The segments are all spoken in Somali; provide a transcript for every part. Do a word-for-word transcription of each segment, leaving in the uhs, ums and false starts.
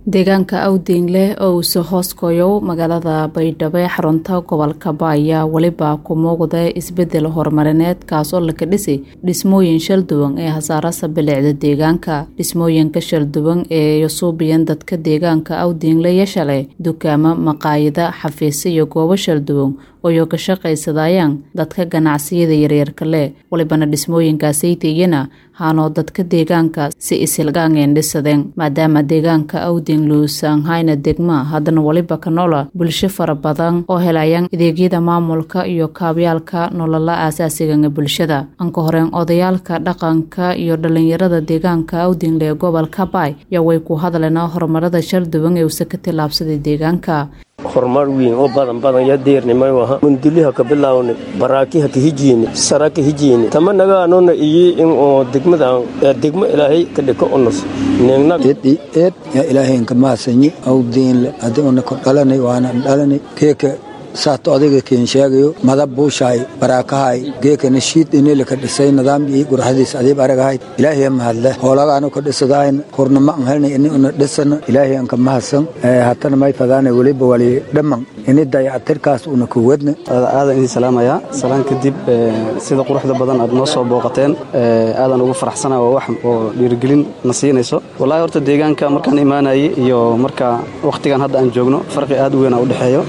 deegaanka Awdingle oo uu soo hoos koyo magaalada Baydhabo ee xarunta gobolka Baaya waliba ku muuqda isbedel horumarineed kaas oo la ka dhisay dhismooyin shal duwan ee hasaarada bilicda deegaanka dhismooyinka shal duwan ee yusubiyan dadka deegaanka Awdingle yeeshalay dukaamo maqaayada xafiisyo iyo goobo shal duwan oo ka shaqaysadayaan dadka ganacsiyada yaryar kale walibana dhismooyinkaas ay tayina haano dadka deegaanka si isilgaangeen dhisadeen maadaama deegaanka Awdingle san hayna degma hadana waliba kanola bulsho fara badan oo helayaan adeegyada maamulka iyo kaabyaalka nolola aasaasiga ee bulshada anka horeen odayaalka dhaqanka iyo dhalinyarada deegaanka Awdingle ee gobolka Baay yaa way ku hadleen horumarada shal duwan ee uu ka tilaabsaday deegaanka horumar weyn oo badan badan ya deernimay waha munduliha ka bilaawna baraakiha ka hijiin saraka hijiin tamanaga anona iyi in oo degmada degmo ilaahay ka dhiko onos neegna eed eed ya ilaahay ka maasanyi Awdingle aduna ka dhalanay waana dhalanay keeka saato adiga keen sheegayo madab buushay baraakahay geeka nashiid inay ka dhisay nidaamkii qurxadiis adiib aragahay ilaahay ma hadla hoolaga anu ka dhisadayn hornama aan helnay in uu dhisana ilaahay aan ka mahadsan haatan may fadaanay waliba wali dhaman in dayactirkaas uu ku wadna aadan idin salaamaya salaan kadib sida quruxda badan aad noo soo booqateen aadan ugu faraxsanahay wax oo dhiirigelin nasiinayso wallahi horta deegaanka markaan imaanay iyo marka waqtigan hadda aan joogno farqi aad u weyn u dhaxeeyo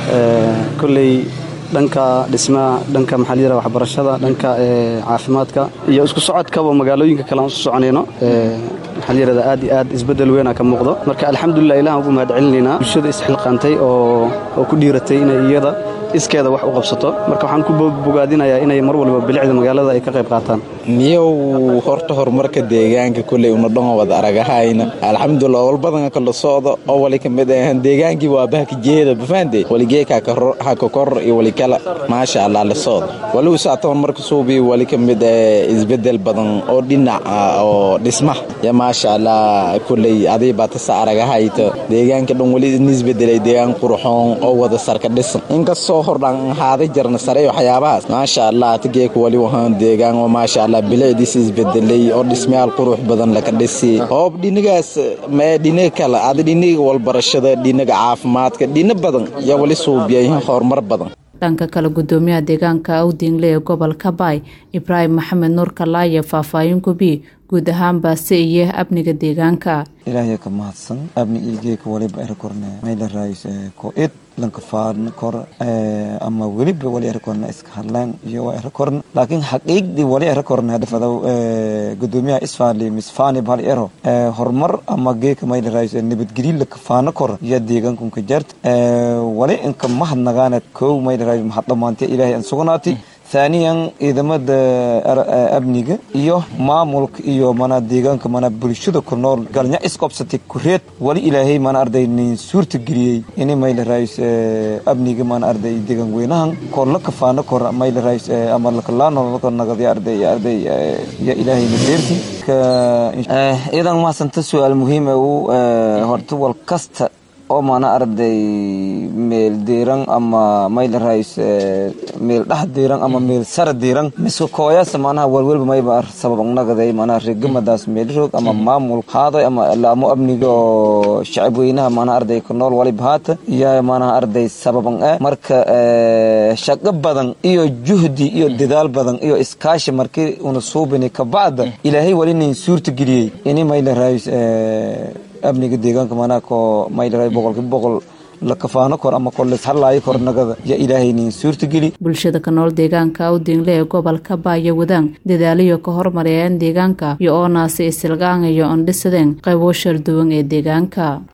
dhanka dhismaha dhanka maxaliyada waxbarashada dhanka caafimaadka iyo isku socodka magaalooyinka kale aan soo soconayno maxaliyada aad iyo aad isbedel weyn ka muuqdo marka alxamdulillah ilaahay ugu mahad celinayna bulshada isxilqaantay oo oo ku dhiiratay inay iyada iskeeda wax u qabsato marka waxaan ku bogaadinayaa inay mar walba bilicda magaalada ay ka qayb qaataan niyow horta horumarka deegaanka kulay una dhan wada aragahayna alxamdulillah wal badan ka la socdo oo wali kamid ah deegaankii waa bahka jeeda bafaande waligeeka ka ha ka kor iyo wali kala ma sha Allah la socdo wali saatoon marka suubi wali kamid ah isbedel badan oo dhinac oo dhisma ya ma sha Allah kulay adii baad sa aragahayto deegaanka dhan wali isbedelay deegaan qurxoon oo wada sarka dhisan inkastoo hordhan haada jarna sare waxyaabahaas ma sha Allah tigeek wali waxaan deegaan oo ma sha Allah bilicdiis isbedelay oo dhismayaal qurux badan la ka dhisay oo dhinigaas ma dhinaga kala aad dhiniga wal barashada dhinaga caafimaadka dhina badan ya wali suubiyay horumar badan dhanka kala gudoomiyaha deegaanka Awdingle ee gobolka Baay Ibrahim Maxamed Nuur Kalaaye faahfaahin ku bi guud ahaan baasiye abniga deegaanka ilaahay ka mahadsan abniga ka waliba er korna meel raayis ko id lanka faarna kor ama waliba wali er korna iska hadlaan iyo er korna laakiin xaqiiqdi wali er korna hadafada gudoomiyaha isfaali misfaani bal ero hormar ama geeka meel raayis nabadgelyo la kafaana kor iyo deegaanku ka jart wali in ka mahadnagaana ko meel raayis mahadamaantii ilaahay aan sugnaatay ثانيا إذا مد أبنيجا إيوه معمولك إيوه منا ديجان كمنا بريشة كنور قال نيا إسقاط ستكوريت ولي إلهي منا أرديني سورة جري إني ما إلى رئيس أبنيجا منا أردي ديجان وينهم كلك فانا كور ما إلى رئيس أمر لك الله نور نقد أردي أردي يا إلهي نبيرتي ك إذا ما سنتسوى المهم هو هرتو الكست oo mana arday meel diiran ama meel raayis meel dhax diiran ama meel sar diiran miso kooya samanaha walwalba may ba sabab nagaday mana rigmadaas meel roog ama maamul qaaday ama laamo abniga shacab weynaha mana arday ku nool wali baata iyo mana arday sababan ah marka shaqo badan iyo juhdi iyo dadaal badan iyo iskaashi markii uu suubinay ka baada ilaahay wali nin suurta geliyay inay meel raayis abniga deegaanka mana ko meel raay boqol boqol la kafaano kor ama kol is halay kor nagada ya ilaahay nin suurta gali bulshada ka nool deegaanka Awdingle ee gobolka Baay wadaan dadaaliyo ka horumariyaan deegaanka iyo oo naasi isilgaangayo on dhisadeen qaybo shir duwan ee deegaanka